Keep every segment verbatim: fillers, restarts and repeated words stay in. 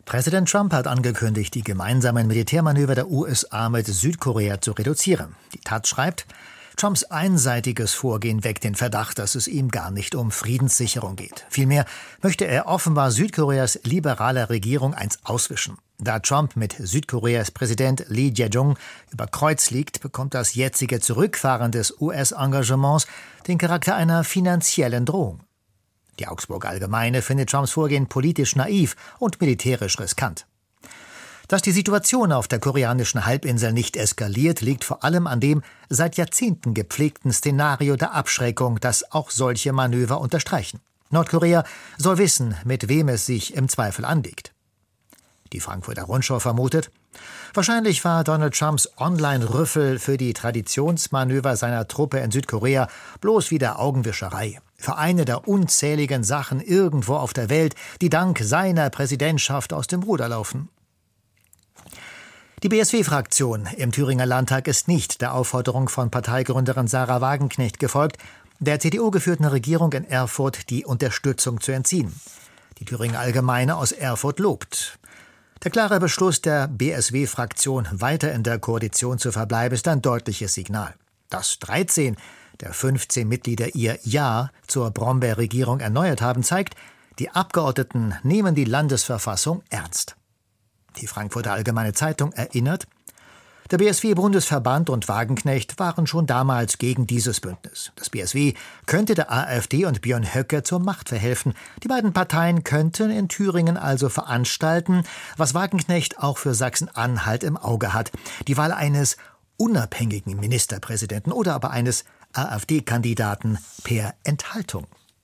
Präsident Trump hat angekündigt, die gemeinsamen Militärmanöver der U S A mit Südkorea zu reduzieren. Die Taz schreibt, Trumps einseitiges Vorgehen weckt den Verdacht, dass es ihm gar nicht um Friedenssicherung geht. Vielmehr möchte er offenbar Südkoreas liberaler Regierung eins auswischen. Da Trump mit Südkoreas Präsident Lee Jae-jong über Kreuz liegt, bekommt das jetzige Zurückfahren des U S-Engagements den Charakter einer finanziellen Drohung. Die Augsburger Allgemeine findet Trumps Vorgehen politisch naiv und militärisch riskant. Dass die Situation auf der koreanischen Halbinsel nicht eskaliert, liegt vor allem an dem seit Jahrzehnten gepflegten Szenario der Abschreckung, das auch solche Manöver unterstreichen. Nordkorea soll wissen, mit wem es sich im Zweifel anlegt. Die Frankfurter Rundschau vermutet, wahrscheinlich war Donald Trumps Online-Rüffel für die Traditionsmanöver seiner Truppe in Südkorea bloß wieder Augenwischerei. Für eine der unzähligen Sachen irgendwo auf der Welt, die dank seiner Präsidentschaft aus dem Ruder laufen. Die B S W-Fraktion im Thüringer Landtag ist nicht der Aufforderung von Parteigründerin Sarah Wagenknecht gefolgt, der C D U-geführten Regierung in Erfurt die Unterstützung zu entziehen. Die Thüringer Allgemeine aus Erfurt lobt. Der klare Beschluss der B S W-Fraktion, weiter in der Koalition zu verbleiben, ist ein deutliches Signal. Dass dreizehn der fünfzehn Mitglieder ihr Ja zur Brombeer-Regierung erneuert haben, zeigt, die Abgeordneten nehmen die Landesverfassung ernst. Die Frankfurter Allgemeine Zeitung erinnert, der B S W-Bundesverband und Wagenknecht waren schon damals gegen dieses Bündnis. Das B S W könnte der AfD und Björn Höcke zur Macht verhelfen. Die beiden Parteien könnten in Thüringen also veranstalten, was Wagenknecht auch für Sachsen-Anhalt im Auge hat. Die Wahl eines unabhängigen Ministerpräsidenten oder aber eines AfD-Kandidaten per Enthaltung.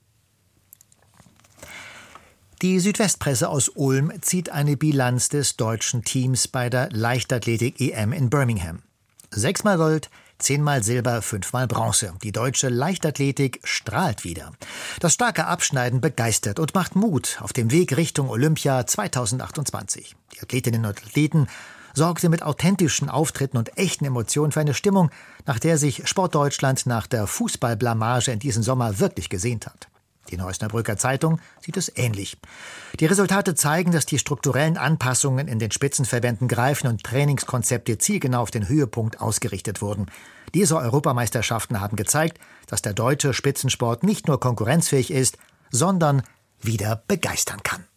Die Südwestpresse aus Ulm zieht eine Bilanz des deutschen Teams bei der Leichtathletik-E M in Birmingham. Sechsmal Gold, zehnmal Silber, fünfmal Bronze. Die deutsche Leichtathletik strahlt wieder. Das starke Abschneiden begeistert und macht Mut auf dem Weg Richtung Olympia zweitausendachtundzwanzig. Die Athletinnen und Athleten sorgte mit authentischen Auftritten und echten Emotionen für eine Stimmung, nach der sich Sportdeutschland nach der Fußballblamage in diesem Sommer wirklich gesehnt hat. Die Neusnerbrücker Zeitung sieht es ähnlich. Die Resultate zeigen, dass die strukturellen Anpassungen in den Spitzenverbänden greifen und Trainingskonzepte zielgenau auf den Höhepunkt ausgerichtet wurden. Diese Europameisterschaften haben gezeigt, dass der deutsche Spitzensport nicht nur konkurrenzfähig ist, sondern wieder begeistern kann.